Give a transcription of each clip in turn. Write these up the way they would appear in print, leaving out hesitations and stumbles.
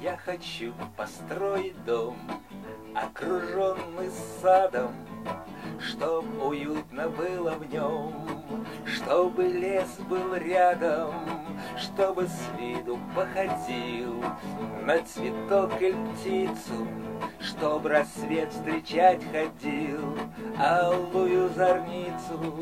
Я хочу построить дом, окруженный садом, чтоб уютно было в нем, чтобы лес был рядом, чтобы с виду походил на цветок или птицу, чтоб рассвет встречать ходил, алую зорницу.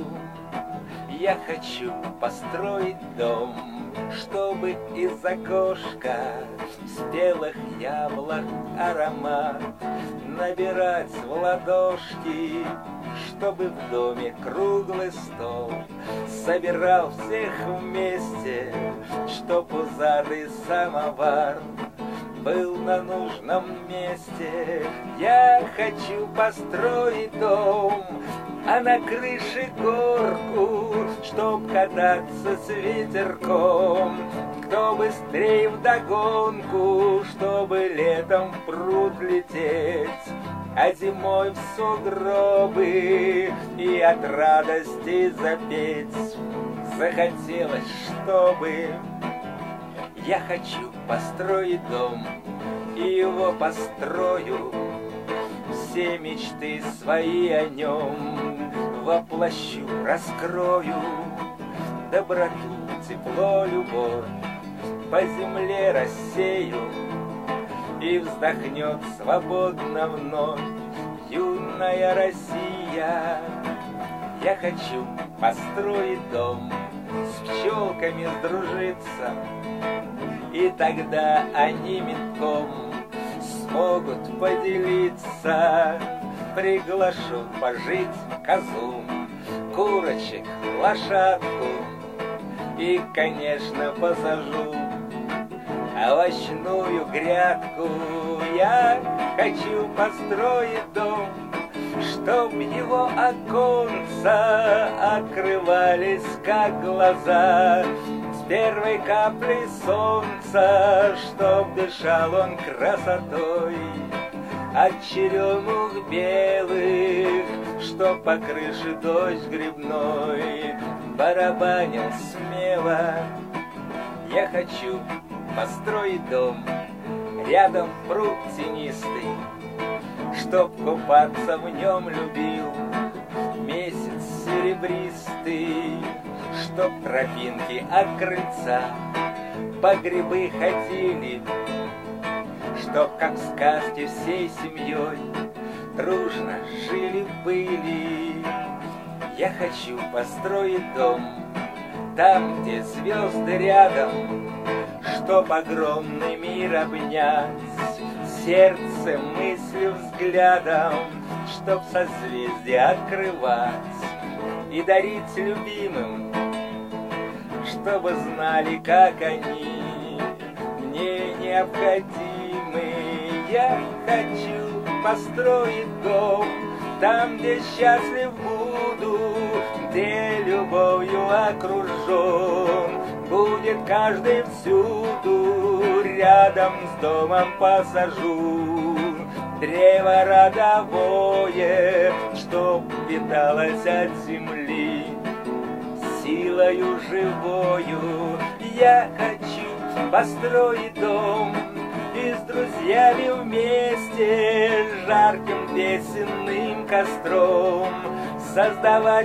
Я хочу построить дом, чтобы из окошка спелых яблок аромат набирать в ладошки, чтобы в доме круглый стол собирал всех вместе, чтоб пузатый самовар был на нужном месте. Я хочу построить дом, а на крыше горку, чтоб кататься с ветерком, кто быстрее вдогонку, чтобы летом в пруд лететь, а зимой в сугробы и от радости запеть. Захотелось, чтобы я хочу построить дом, и его построю, все мечты свои о нем воплощу, раскрою доброту, тепло, любовь по земле рассею, и вздохнет свободно вновь юная Россия. Я хочу построить дом, с пчелками сдружиться, и тогда они метком смогут поделиться. Приглашу пожить козу, курочек, лошадку, и, конечно, посажу овощную грядку. Я хочу построить дом, чтоб его оконца открывались, как глаза, с первой каплей солнца, чтоб дышал он красотой от черемух белых, чтоб по крыше дождь грибной барабанил смело. Я хочу построить дом, рядом пруд тенистый, чтоб купаться в нем любил месяц серебристый, чтоб тропинки от крыльца по грибы ходили, чтоб, как в сказке, всей семьей дружно жили-были. Я хочу построить дом там, где звезды рядом, чтоб огромный мир обнять сердцем, мыслью, взглядом, чтоб созвездия открывать и дарить любимым, чтобы знали, как они мне необходимы. Я хочу построить дом там, где счастлив буду, где любовью окружен будет каждый всюду. Рядом с домом посажу древо родовое, чтоб питалось от земли силою живою. Я хочу построить дом и с друзьями вместе жарким песенным костром создавать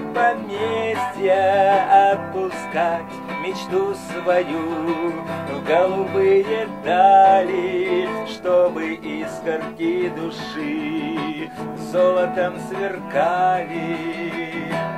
поместья, отпускать мечту свою в голубые дали, чтобы искорки души золотом сверкали.